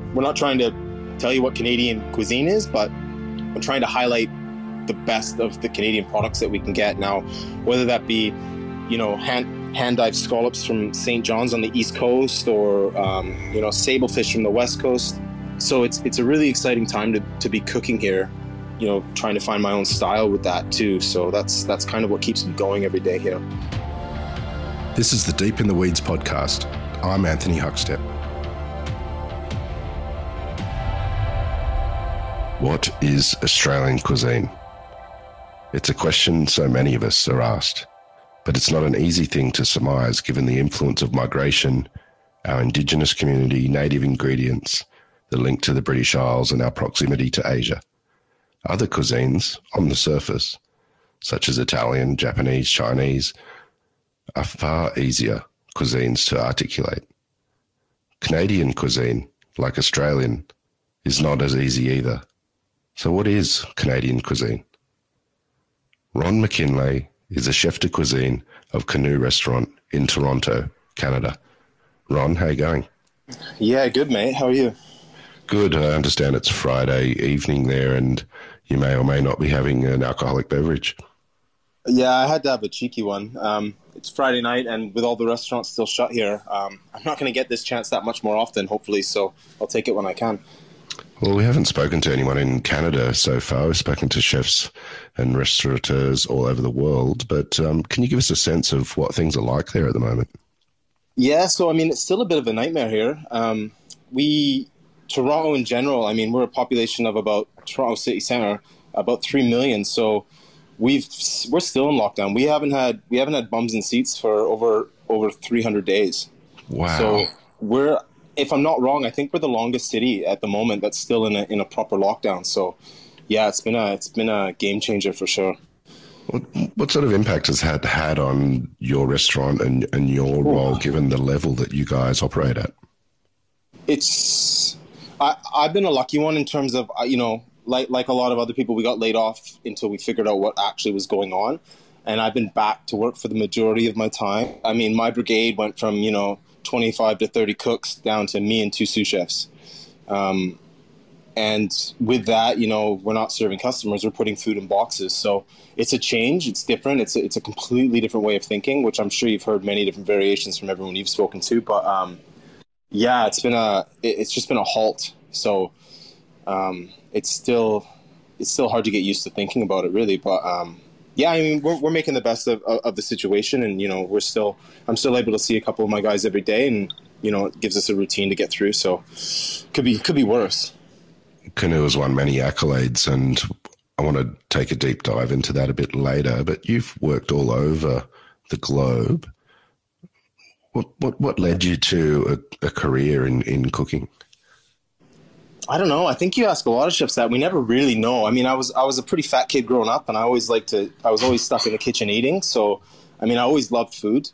we're not trying to tell you what Canadian cuisine is, but we're trying to highlight the best of the Canadian products that we can get now, whether that be, hand-dyed scallops from St. John's on the East Coast, or sablefish from the West Coast. So it's a really exciting time to be cooking here, trying to find my own style with that too. So that's kind of what keeps me going every day here. This is the Deep in the Weeds podcast. I'm Anthony Huckstep. What is Australian cuisine? It's a question so many of us are asked, but it's not an easy thing to surmise given the influence of migration, our Indigenous community, native ingredients, the link to the British Isles, and our proximity to Asia. Other cuisines, on the surface, such as Italian, Japanese, Chinese, are far easier cuisines to articulate. Canadian cuisine, like Australian, is not as easy either. So what is Canadian cuisine? Ron McKinlay is a chef de cuisine of Canoe Restaurant in Toronto, Canada. Ron, how you going? Yeah, good, mate. How are you? Good. I understand it's Friday evening there and you may or may not be having an alcoholic beverage. Yeah, I had to have a cheeky one. It's Friday night, and with all the restaurants still shut here, I'm not going to get this chance that much more often, hopefully, so I'll take it when I can. Well, we haven't spoken to anyone in Canada so far. We've spoken to chefs and restaurateurs all over the world, but can you give us a sense of what things are like there at the moment? Yeah, so, it's still a bit of a nightmare here. Toronto in general, we're a population of about, Toronto City Centre, about 3 million, so we're still in lockdown. We haven't had bums in seats for over 300 days. Wow. So if I'm not wrong, I think we're the longest city at the moment that's still in a proper lockdown. So yeah, it's been a game changer for sure. What sort of impact has that had on your restaurant and your role, given the level that you guys operate at? I've been a lucky one in terms of, like a lot of other people, we got laid off until we figured out what actually was going on. And I've been back to work for the majority of my time. My brigade went from, 25 to 30 cooks down to me and 2 sous chefs. And with that, we're not serving customers, we're putting food in boxes. So it's a change, it's different. It's a completely different way of thinking, which I'm sure you've heard many different variations from everyone you've spoken to. But yeah, it's just been a halt. So it's still hard to get used to thinking about it, really. But yeah, we're making the best of the situation, and I'm still able to see a couple of my guys every day, and it gives us a routine to get through. So could be worse. Canoe has won many accolades, and I want to take a deep dive into that a bit later. But you've worked all over the globe. What led you to a career in cooking? I don't know. I think you ask a lot of chefs that. We never really know. I was a pretty fat kid growing up, and I was always stuck in the kitchen eating. So, I always loved food.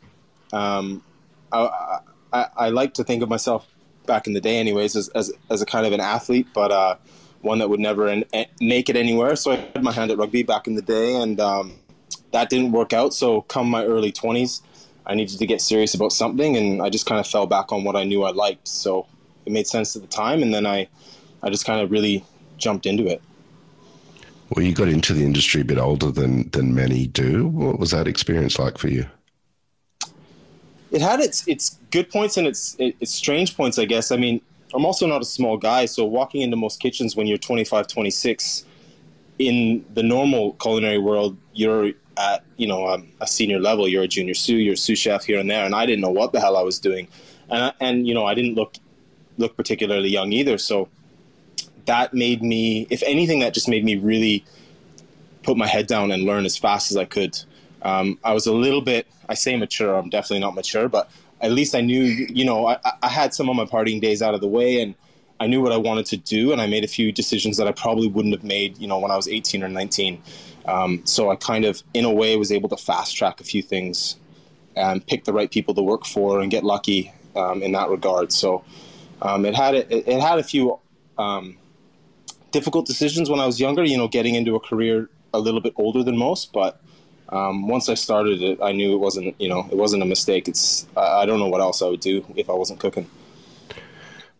I like to think of myself back in the day anyways, as a kind of an athlete, but one that would never make it anywhere. So I had my hand at rugby back in the day, and that didn't work out. So come my early 20s, I needed to get serious about something, and I just kind of fell back on what I knew I liked. So it made sense at the time, and then I just kind of really jumped into it. Well, you got into the industry a bit older than many do. What was that experience like for you? It had its good points and its strange points, I guess. I'm also not a small guy, so walking into most kitchens when you're 25, 26, in the normal culinary world, you're at a senior level. You're a junior sous, you're a sous chef here and there, and I didn't know what the hell I was doing, and I didn't look particularly young either. So that made me, if anything, that just made me really put my head down and learn as fast as I could. I was a little bit, I say mature, I'm definitely not mature, but at least I knew, I had some of my partying days out of the way, and I knew what I wanted to do, and I made a few decisions that I probably wouldn't have made, when I was 18 or 19. So I kind of, in a way, was able to fast track a few things and pick the right people to work for and get lucky in that regard. So it had a few difficult decisions when I was younger, getting into a career a little bit older than most, but once I started it, I knew it wasn't a mistake. I don't know what else I would do if I wasn't cooking.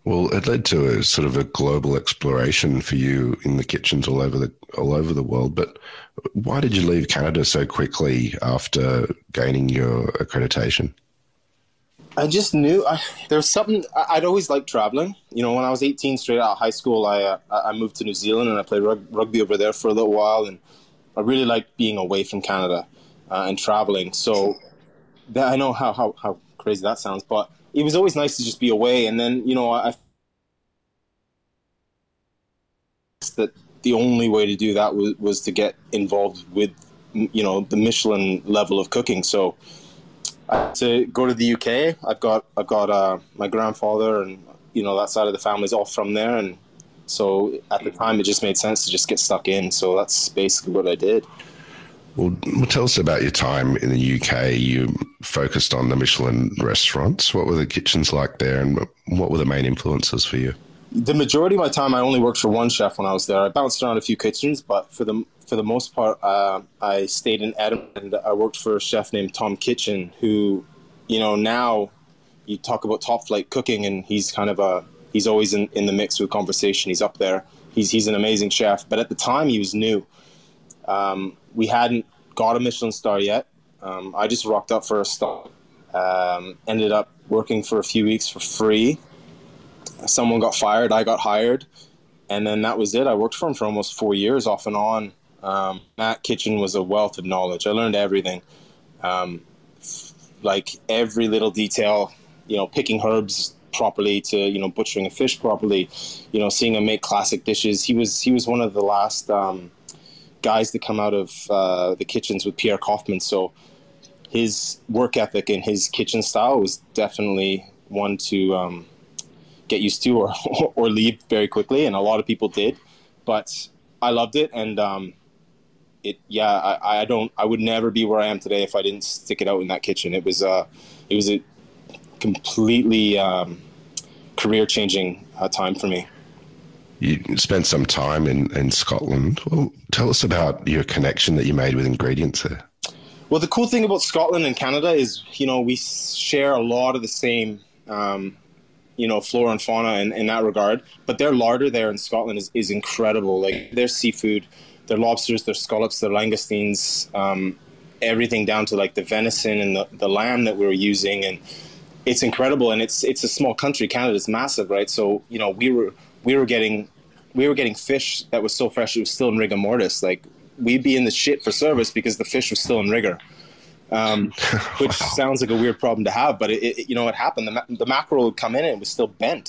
Well, it led to a sort of a global exploration for you in the kitchens all over the world. But why did you leave Canada so quickly after gaining your accreditation? I just knew there was something. I'd always liked traveling. You know, when I was 18, straight out of high school, I moved to New Zealand and I played rugby over there for a little while, and I really liked being away from Canada and traveling. So that, I know how crazy that sounds, but it was always nice to just be away. And then, you know, I that the only way to do that was to get involved with, you know, the Michelin level of cooking. So to go to the UK, I've got my grandfather and, you know, that side of the family is all from there, and so at the time it just made sense to just get stuck in. So that's basically what I did. Well, tell us about your time in the UK. You focused on the Michelin restaurants. What were the kitchens like there, and what were the main influences for you? The majority of my time, I only worked for one chef when I was there. I bounced around a few kitchens, but for the most part, I stayed in Edinburgh, and I worked for a chef named Tom Kitchen, who, you know, now you talk about top flight cooking, and he's always in the mix with conversation. He's up there. He's an amazing chef, but at the time he was new. We hadn't got a Michelin star yet. I just rocked up for a star. Ended up working for a few weeks for free. Someone got fired, I got hired, and then that was it. I worked for him for almost 4 years off and on. That kitchen was a wealth of knowledge. I learned everything, like every little detail, you know, picking herbs properly to, you know, butchering a fish properly, you know, seeing him make classic dishes. He was one of the last guys to come out of the kitchens with Pierre Kaufman. So his work ethic and his kitchen style was definitely one to get used to or leave very quickly, and a lot of people did, but I loved it. And I would never be where I am today if I didn't stick it out in that kitchen. It was a completely career changing time for me. You spent some time in Scotland. Well, tell us about your connection that you made with ingredients there. Well, the cool thing about Scotland and Canada is, you know, we share a lot of the same you know, flora and fauna in that regard. But their larder there in Scotland is incredible. Like their seafood, their lobsters, their scallops, their langoustines, everything down to like the venison and the lamb that we were using. And it's incredible. And it's a small country. Canada's massive, right? So, you know, we were getting fish that was so fresh it was still in rigor mortis. Like we'd be in the shit for service because the fish was still in rigor. Which sounds like a weird problem to have, but it you know, it happened. The mackerel would come in and it was still bent.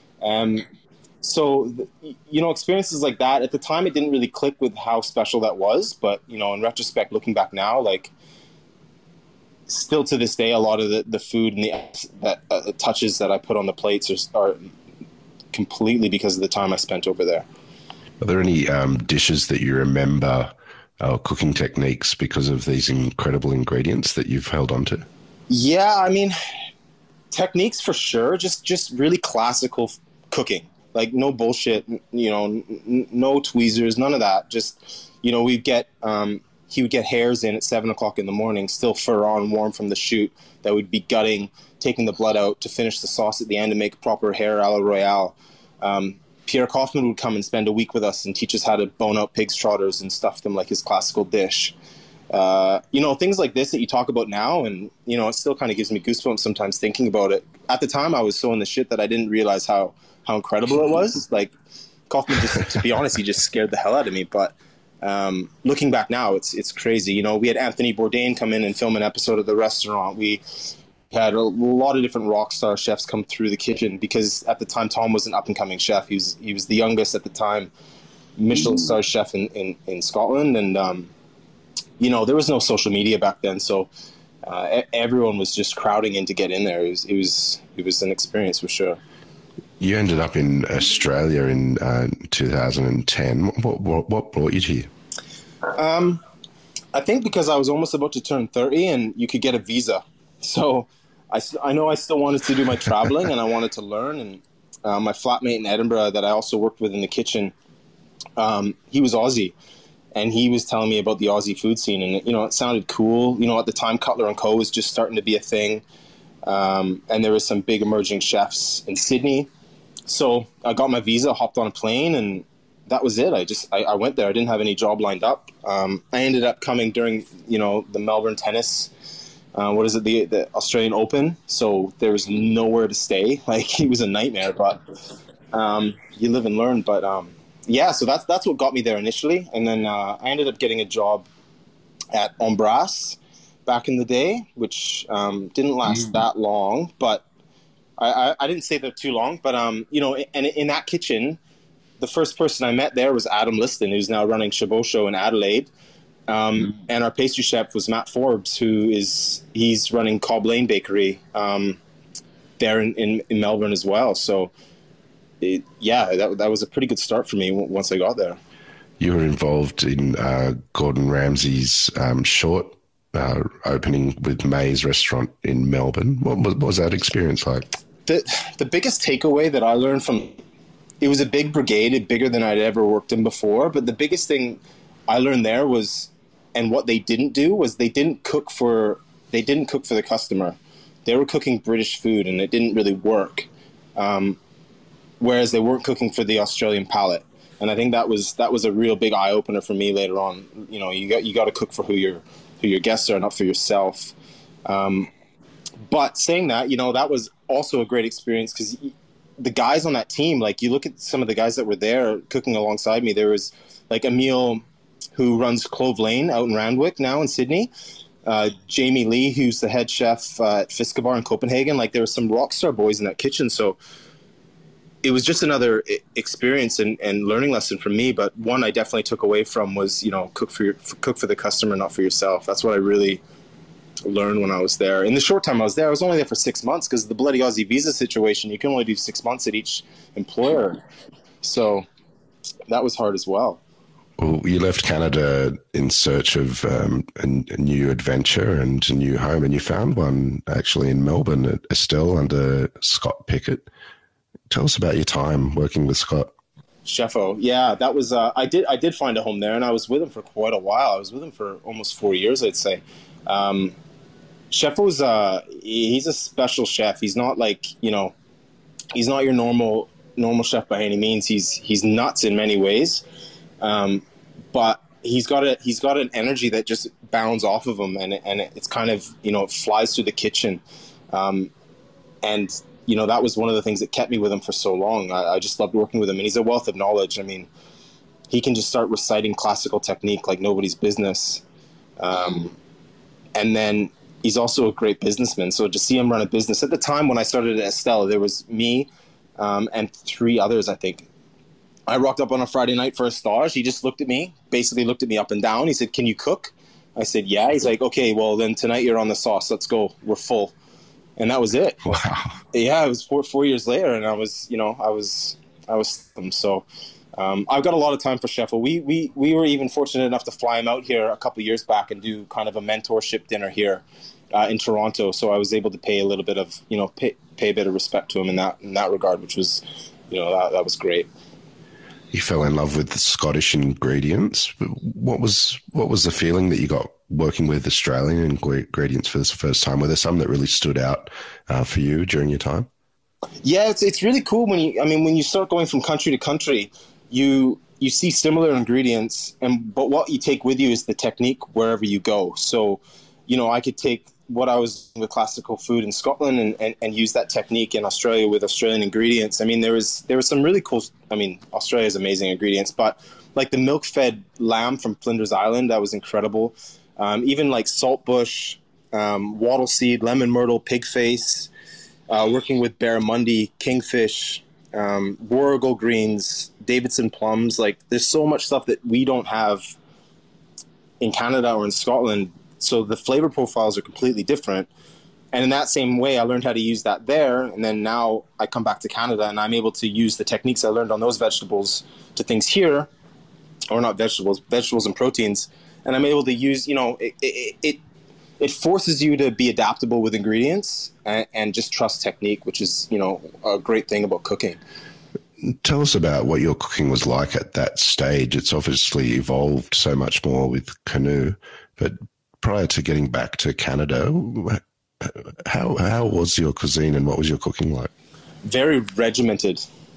So, you know, experiences like that, at the time it didn't really click with how special that was. But, you know, in retrospect, looking back now, like still to this day, a lot of the food and the touches that I put on the plates are completely because of the time I spent over there. Are there any dishes that you remember cooking techniques because of these incredible ingredients that you've held on to? Yeah, I mean, techniques for sure. Just really classical cooking, like no bullshit. You know, no tweezers, none of that. Just, you know, he would get hares in at 7:00 in the morning, still fur on, warm from the chute. That would be gutting, taking the blood out to finish the sauce at the end and make proper hare a la royale. Pierre Kaufman would come and spend a week with us and teach us how to bone out pig's trotters and stuff them like his classical dish. You know, things like this that you talk about now, and, you know, it still kind of gives me goosebumps sometimes thinking about it. At the time, I was so in the shit that I didn't realize how incredible it was. Like, Kaufman, just to be honest, he just scared the hell out of me. But looking back now, it's crazy. You know, we had Anthony Bourdain come in and film an episode of The Restaurant. We had a lot of different rock star chefs come through the kitchen because at the time Tom was an up and coming chef. He was the youngest at the time Michelin star chef in Scotland, and you know, there was no social media back then, so everyone was just crowding in to get in there. It was an experience for sure. You ended up in Australia in 2010. What brought you here? I think because I was almost about to turn 30 and you could get a visa. So I know I still wanted to do my traveling and I wanted to learn. And my flatmate in Edinburgh that I also worked with in the kitchen, he was Aussie. And he was telling me about the Aussie food scene. And, you know, it sounded cool. You know, at the time, Cutler & Co. was just starting to be a thing. And there was some big emerging chefs in Sydney. So I got my visa, hopped on a plane, and that was it. I went there. I didn't have any job lined up. I ended up coming during, the Melbourne tennis, what is it, the Australian Open. So there was nowhere to stay. Like, it was a nightmare, but you live and learn. But yeah, so that's what got me there initially. And then I ended up getting a job at Embrace back in the day, which didn't last that long, but I didn't stay there too long. But, and in that kitchen, the first person I met there was Adam Liston, who's now running Chabot Show in Adelaide. And our pastry chef was Matt Forbes, he's running Cobb Lane Bakery there in Melbourne as well. So, that was a pretty good start for me once I got there. You were involved in Gordon Ramsay's short opening with May's restaurant in Melbourne. What was that experience like? The biggest takeaway that I learned from it was a big brigade, bigger than I'd ever worked in before. But the biggest thing I learned there was, and what they didn't do was they didn't cook for the customer. They were cooking British food, and it didn't really work. Whereas they weren't cooking for the Australian palate. And I think that was a real big eye opener for me later on. You got to cook for who your guests are, not for yourself. But saying that, that was also a great experience because the guys on that team, like, you look at some of the guys that were there cooking alongside me. There was like Emil, who runs Clove Lane out in Randwick now in Sydney. Jamie Lee, who's the head chef at Fiskabar in Copenhagen. Like, there were some rock star boys in that kitchen. So it was just another experience and learning lesson for me. But one I definitely took away from was, cook for the customer, not for yourself. That's what I really learned when I was there. In the short time I was there, I was only there for 6 months because the bloody Aussie visa situation, you can only do 6 months at each employer. So that was hard as well. Well, you left Canada in search of a new adventure and a new home, and you found one actually in Melbourne at Estelle under Scott Pickett. Tell us about your time working with Scott. Chefo, yeah, that was I did find a home there, and I was with him for quite a while. I was with him for almost 4 years, I'd say. Chefo's he's a special chef. He's not like, he's not your normal chef by any means. He's nuts in many ways, but he's got an energy that just bounds off of him, and it's kind of, it flies through the kitchen, and that was one of the things that kept me with him for so long. I just loved working with him, and he's a wealth of knowledge. I mean, he can just start reciting classical technique like nobody's business, and then he's also a great businessman. So to see him run a business, at the time when I started at Estelle, there was me and 3 others, I think. I rocked up on a Friday night for a stage. He just basically looked at me up and down. He said, "Can you cook?" I said, "Yeah." He's like, "Okay, well then tonight you're on the sauce. Let's go. We're full." And that was it. Wow. Yeah, it was 4 years later, and I was so. I've got a lot of time for Sheffield. We were even fortunate enough to fly him out here a couple of years back and do kind of a mentorship dinner here in Toronto. So I was able to pay a little bit of, pay a bit of respect to him in that regard, which was, that was great. You fell in love with the Scottish ingredients. What was the feeling that you got working with Australian ingredients for the first time? Were there some that really stood out for you during your time? Yeah, it's really cool when you start going from country to country, you see similar ingredients, but what you take with you is the technique wherever you go. So, I could take what I was with classical food in Scotland and use that technique in Australia with Australian ingredients. I mean, there was some really cool. I mean, Australia's amazing ingredients, but like the milk-fed lamb from Flinders Island, that was incredible. Even like saltbush, wattle seed, lemon myrtle, pig face. Working with barramundi, kingfish, warrigal greens, Davidson plums. Like, there's so much stuff that we don't have in Canada or in Scotland. So the flavor profiles are completely different. And in that same way, I learned how to use that there. And then now I come back to Canada and I'm able to use the techniques I learned on those vegetables to things here, or not vegetables and proteins. And I'm able to use, it forces you to be adaptable with ingredients and just trust technique, which is, a great thing about cooking. Tell us about what your cooking was like at that stage. It's obviously evolved so much more with Canoe, but prior to getting back to Canada, how was your cuisine and what was your cooking like? Very regimented.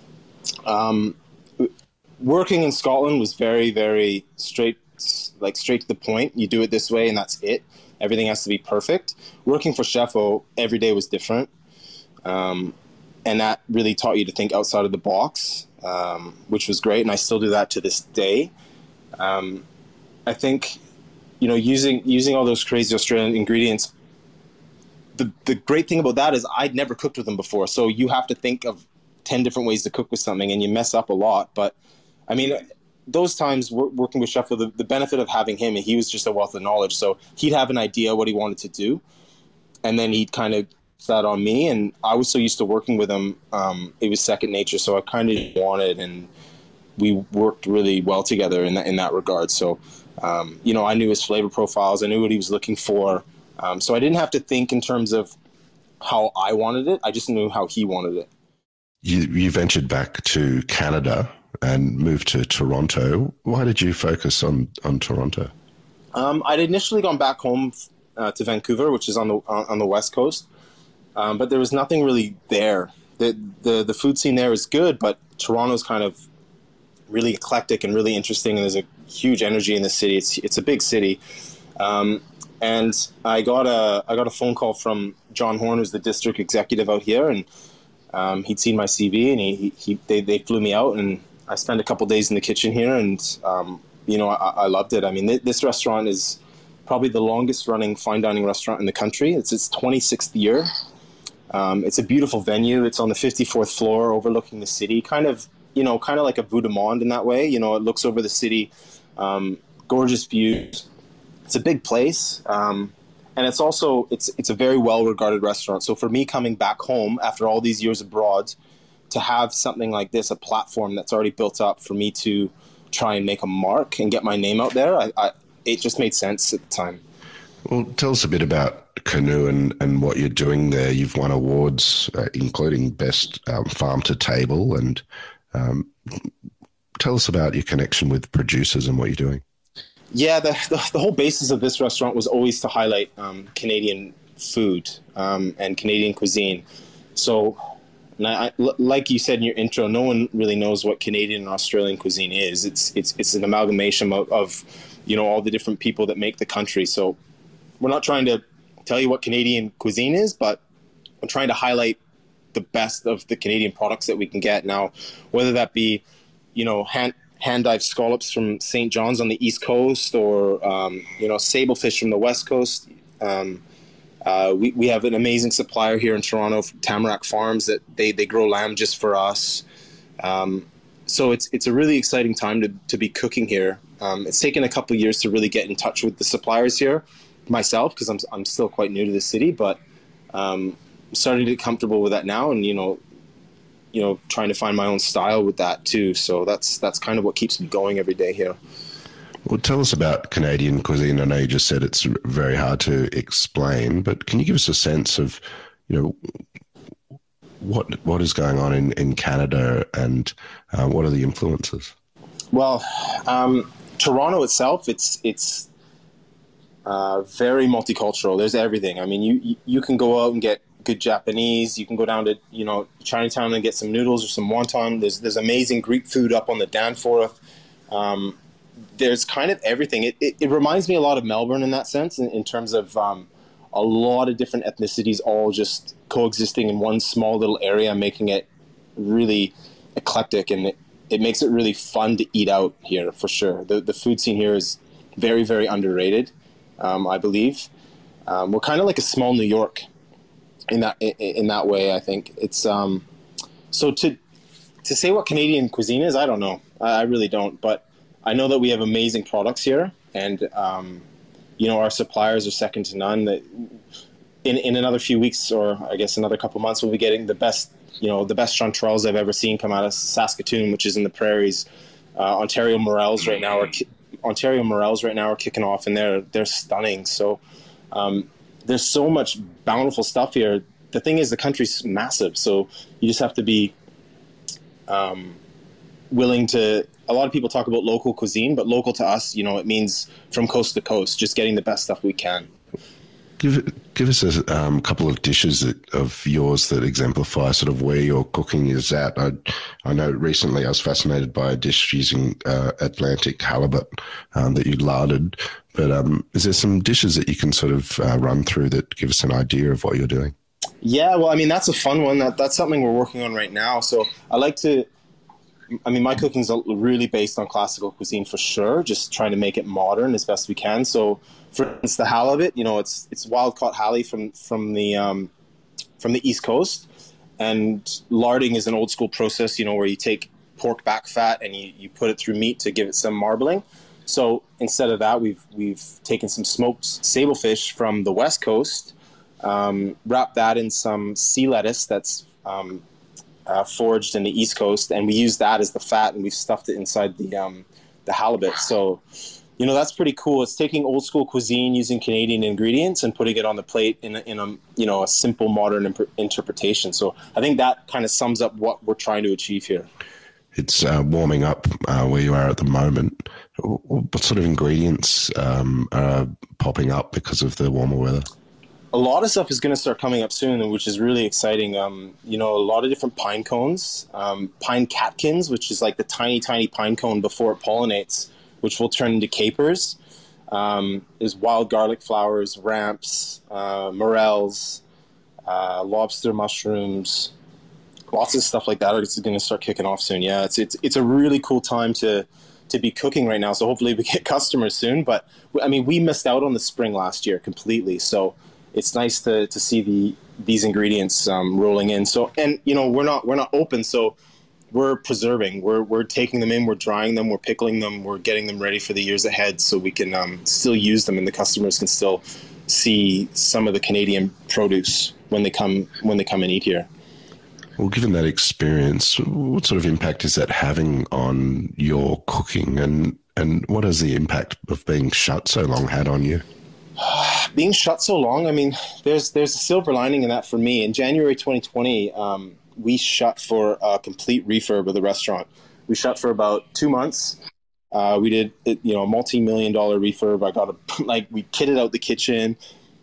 Working in Scotland was very, very straight, like straight to the point. You do it this way, and that's it. Everything has to be perfect. Working for Chefo, every day was different, and that really taught you to think outside of the box, which was great. And I still do that to this day. I think, using all those crazy Australian ingredients. The great thing about that is I'd never cooked with them before, so you have to think of 10 different ways to cook with something, and you mess up a lot. But I mean, those times working with Chef, the benefit of having him, and he was just a wealth of knowledge. So he'd have an idea what he wanted to do, and then he'd kind of that on me. And I was so used to working with him, it was second nature. So I kind of wanted, and we worked really well together in that regard. So, I knew his flavor profiles. I knew what he was looking for. So I didn't have to think in terms of how I wanted it. I just knew how he wanted it. You ventured back to Canada and moved to Toronto. Why did you focus on Toronto? I'd initially gone back home to Vancouver, which is on the West Coast, but there was nothing really there. The food scene there is good, but Toronto's kind of really eclectic and really interesting, and there's a huge energy in the city. It's a big city, and I got a phone call from John Horn, who's the district executive out here, and he'd seen my CV, and they flew me out, and I spent a couple days in the kitchen here, and I loved it. I mean, this restaurant is probably the longest running fine dining restaurant in the country. It's its 26th year. It's a beautiful venue. It's on the 54th floor, overlooking the city, kind of like a Vue de Monde in that way. It looks over the city, gorgeous views. It's a big place, and it's also it's a very well regarded restaurant. So for me coming back home after all these years abroad, to have something like this, a platform that's already built up for me to try and make a mark and get my name out there, it just made sense at the time. Well, tell us a bit about Canoe and what you're doing there. You've won awards, including Best Farm to Table, and tell us about your connection with producers and what you're doing. Yeah, the whole basis of this restaurant was always to highlight Canadian food and Canadian cuisine. So, like you said in your intro, no one really knows what Canadian and Australian cuisine is. It's an amalgamation of all the different people that make the country. So we're not trying to tell you what Canadian cuisine is, but we're trying to highlight the best of the Canadian products that we can get now, whether that be hand-dyed scallops from St. John's on the East Coast, or sablefish from the West Coast. We have an amazing supplier here in Toronto, Tamarack Farms, that they grow lamb just for us. So it's a really exciting time to be cooking here. It's taken a couple of years to really get in touch with the suppliers here myself, because I'm still quite new to the city, but starting to get comfortable with that now, and trying to find my own style with that too. So that's kind of what keeps me going every day here. Well, tell us about Canadian cuisine. I know you just said it's very hard to explain, but can you give us a sense of, what is going on in Canada, and what are the influences? Well, Toronto itself, it's very multicultural. There's everything. I mean, you can go out and get good Japanese. You can go down to Chinatown and get some noodles or some wonton. There's amazing Greek food up on the Danforth. There's kind of everything. It reminds me a lot of Melbourne in that sense, in terms of a lot of different ethnicities all just coexisting in one small little area, making it really eclectic, and it makes it really fun to eat out here for sure. The food scene here is very, very underrated, I believe. We're kind of like a small New York in that way. I think it's so to say what Canadian cuisine is, I don't know. I really don't, but I know that we have amazing products here, and our suppliers are second to none. That in another few weeks, or I guess another couple months, we'll be getting the best chanterelles I've ever seen come out of Saskatoon, which is in the prairies. Ontario Morels right now are kicking off, and they're stunning. So there's so much bountiful stuff here. The thing is, the country's massive, so you just have to be willing to. A lot of people talk about local cuisine, but local to us, it means from coast to coast, just getting the best stuff we can. give us a couple of dishes of yours that exemplify sort of where your cooking is at. I know recently I was fascinated by a dish using Atlantic halibut that you larded, but is there some dishes that you can sort of run through that give us an idea of what you're doing? Yeah, well, I mean, that's a fun one. That's something we're working on right now. So I like to, I mean, my cooking's really based on classical cuisine for sure, just trying to make it modern as best we can. So, for instance, the halibut, it's wild caught hallie from the East Coast, and larding is an old school process, where you take pork back fat and you put it through meat to give it some marbling. So instead of that, we've taken some smoked sablefish from the West Coast, wrapped that in some sea lettuce that's foraged in the East Coast, and we use that as the fat, and we've stuffed it inside the halibut. So, that's pretty cool. It's taking old school cuisine using Canadian ingredients and putting it on the plate in a simple modern interpretation. So I think that kind of sums up what we're trying to achieve here. It's warming up where you are at the moment. What sort of ingredients are popping up because of the warmer weather? A lot of stuff is going to start coming up soon, which is really exciting. A lot of different pine cones, pine catkins, which is like the tiny, tiny pine cone before it pollinates, which will turn into capers. There's wild garlic flowers, ramps, morels, lobster mushrooms, lots of stuff like that is going to start kicking off soon. Yeah, it's a really cool time to be cooking right now. So hopefully we get customers soon. But I mean, we missed out on the spring last year completely. So it's nice to see these ingredients rolling in. So, and we're not open, so we're preserving. We're taking them in, we're drying them, we're pickling them, we're getting them ready for the years ahead, so we can still use them, and the customers can still see some of the Canadian produce when they come and eat here. Well, given that experience, what sort of impact is that having on your cooking, and what has the impact of being shut so long had on you? Being shut so long, I mean, there's a silver lining in that for me. In January 2020, we shut for a complete refurb of the restaurant. We shut for about 2 months. We did, a multi-million-dollar refurb. We kitted out the kitchen,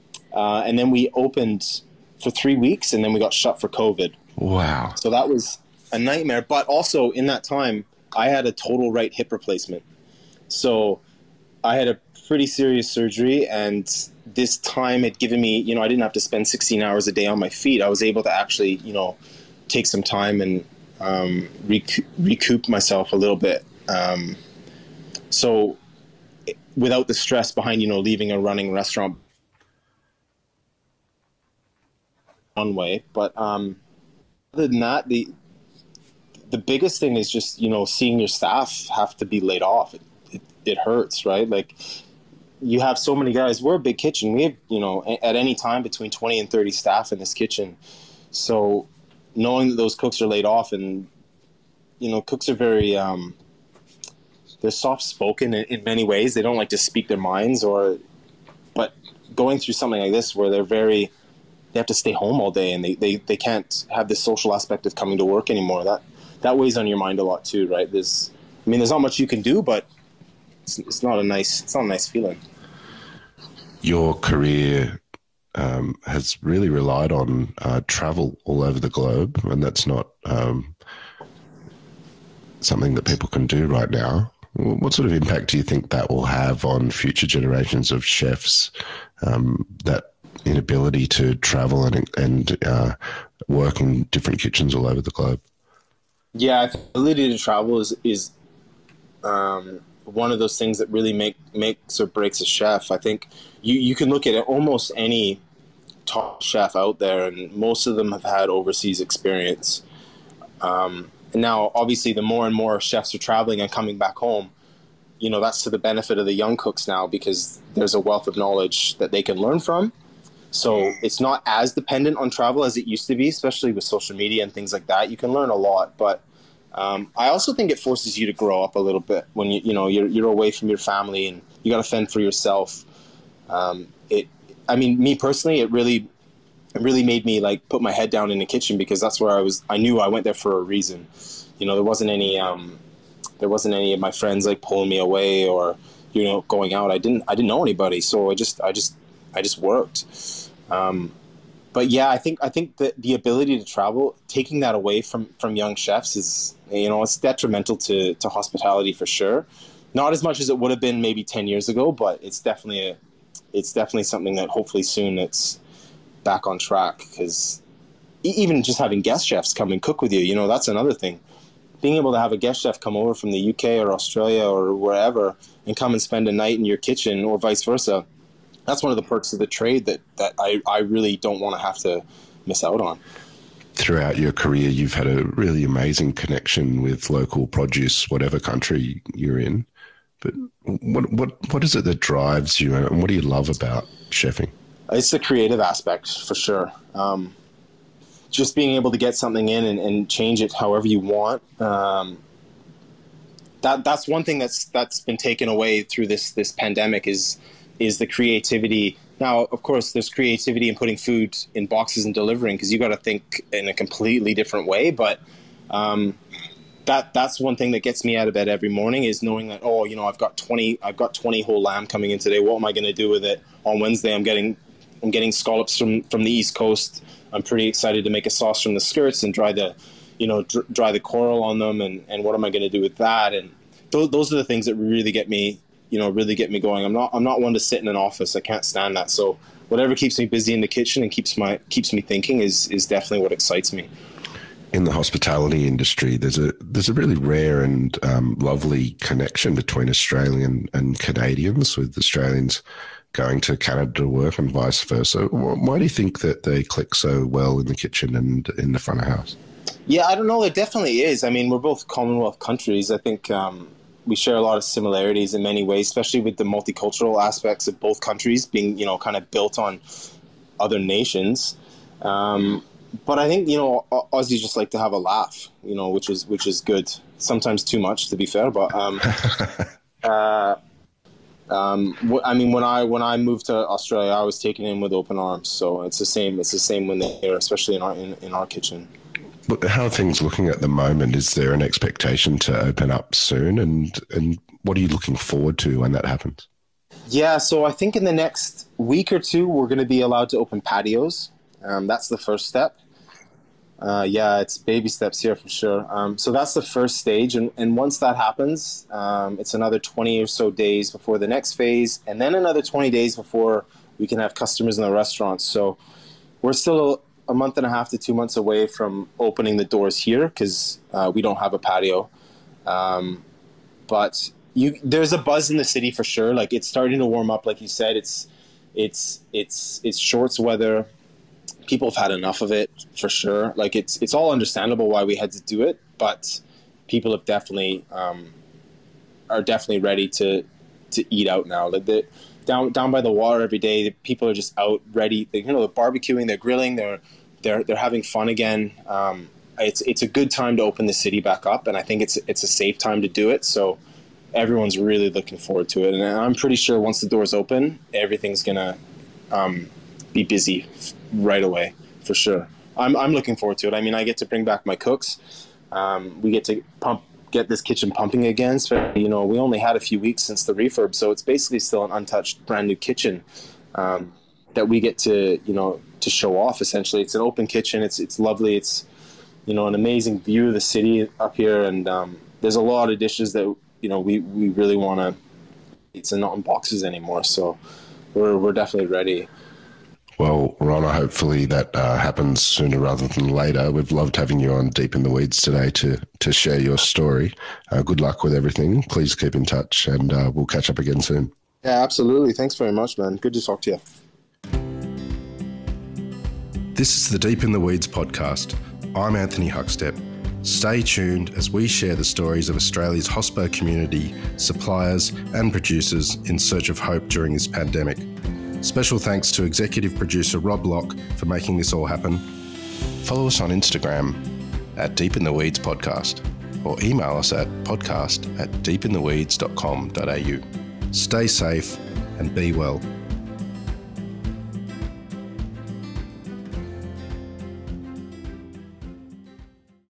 and then we opened for 3 weeks, and then we got shut for COVID. Wow. So that was a nightmare. But also in that time, I had a total right hip replacement. So I had a pretty serious surgery, and this time had given me, I didn't have to spend 16 hours a day on my feet. I was able to actually, take some time and recoup myself a little bit. So without the stress behind, leaving a running restaurant one way. But other than that, the biggest thing is just, seeing your staff have to be laid off. It hurts, right? Like, you have so many guys. We're a big kitchen. We have, at any time between 20 and 30 staff in this kitchen. So knowing that those cooks are laid off, and, cooks are very, they're soft-spoken in many ways. They don't like to speak their minds, but going through something like this where they have to stay home all day, and they can't have this social aspect of coming to work anymore. That weighs on your mind a lot too, right? There's not much you can do, but it's not a nice feeling. Your career has really relied on travel all over the globe, and that's not something that people can do right now. What sort of impact do you think that will have on future generations of chefs, that inability to travel and work in different kitchens all over the globe? Yeah, the ability to travel is one of those things that really makes or breaks a chef. I think you can look at almost any top chef out there, and most of them have had overseas experience. And now, obviously, the more and more chefs are traveling and coming back home, that's to the benefit of the young cooks now, because there's a wealth of knowledge that they can learn from. So it's not as dependent on travel as it used to be, especially with social media and things like that. You can learn a lot, but I also think it forces you to grow up a little bit when you're away from your family and you got to fend for yourself. Me personally, it really made me put my head down in the kitchen, because that's where I knew I went there for a reason. There wasn't any of my friends pulling me away or going out. I didn't know anybody, so I just worked. But yeah, I think that the ability to travel, taking that away from young chefs is, it's detrimental to hospitality for sure. Not as much as it would have been maybe 10 years ago, but it's definitely something that hopefully soon it's back on track, because even just having guest chefs come and cook with you, that's another thing. Being able to have a guest chef come over from the UK or Australia or wherever and come and spend a night in your kitchen, or vice versa, that's one of the perks of the trade that I really don't want to have to miss out on. Throughout your career, you've had a really amazing connection with local produce, whatever country you're in. But what is it that drives you, and what do you love about chefing? It's the creative aspect, for sure. Just being able to get something in and change it however you want. That's one thing that's been taken away through this pandemic is the creativity. Now, of course, there's creativity in putting food in boxes and delivering, because you got to think in a completely different way. But that's one thing that gets me out of bed every morning, is knowing that, I've got 20 whole lamb coming in today. What am I going to do with it? On Wednesday, I'm getting scallops from the East Coast. I'm pretty excited to make a sauce from the skirts and dry the coral on them. And what am I going to do with that? And those are the things that really get me going. I'm not one to sit in an office. I can't stand that. So whatever keeps me busy in the kitchen and keeps me thinking is definitely what excites me. In the hospitality industry, there's a really rare and lovely connection between Australian and Canadians, with Australians going to Canada to work and vice versa. Why do you think that they click so well in the kitchen and in the front of house? Yeah, I don't know. It definitely is. I mean, we're both Commonwealth countries. I think we share a lot of similarities in many ways, especially with the multicultural aspects of both countries being, kind of built on other nations. But I think, Aussies just like to have a laugh, which is good. Sometimes too much, to be fair. But I mean, when I moved to Australia, I was taken in with open arms. So it's the same when they're here, especially in our kitchen. But how are things looking at the moment? Is there an expectation to open up soon? And what are you looking forward to when that happens? Yeah, so I think in the next week or two, we're going to be allowed to open patios. That's the first step. It's baby steps here for sure. So that's the first stage. And once that happens, it's another 20 or so days before the next phase, and then another 20 days before we can have customers in the restaurants. So we're still a month and a half to 2 months away from opening the doors here, because we don't have a patio. But there's a buzz in the city for sure. Like, it's starting to warm up. Like you said, it's shorts weather. People have had enough of it for sure. Like, it's all understandable why we had to do it, but people have definitely are definitely ready to eat out now. Like, down by the water every day, people are just out ready. They're barbecuing, they're grilling, they're having fun again. It's a good time to open the city back up, and I think it's a safe time to do it. So everyone's really looking forward to it, and I'm pretty sure once the doors open, everything's gonna be busy right away for sure. I'm looking forward to it. I mean, I get to bring back my cooks. We get to get this kitchen pumping again. So, we only had a few weeks since the refurb, so it's basically still an untouched brand new kitchen that we get to to show off. Essentially, it's an open kitchen. It's lovely. It's an amazing view of the city up here, and there's a lot of dishes that we really want to. It's not in boxes anymore, so we're definitely ready. Well, Rona, hopefully that happens sooner rather than later. We've loved having you on Deep in the Weeds today to share your story. Good luck with everything. Please keep in touch, and we'll catch up again soon. Yeah, absolutely. Thanks very much, man. Good to talk to you. This is the Deep in the Weeds podcast. I'm Anthony Huckstep. Stay tuned as we share the stories of Australia's hospo community, suppliers and producers in search of hope during this pandemic. Special thanks to executive producer Rob Locke for making this all happen. Follow us on Instagram at Deep in the Weeds Podcast, or email us at podcast@deepintheweeds.com.au. Stay safe and be well.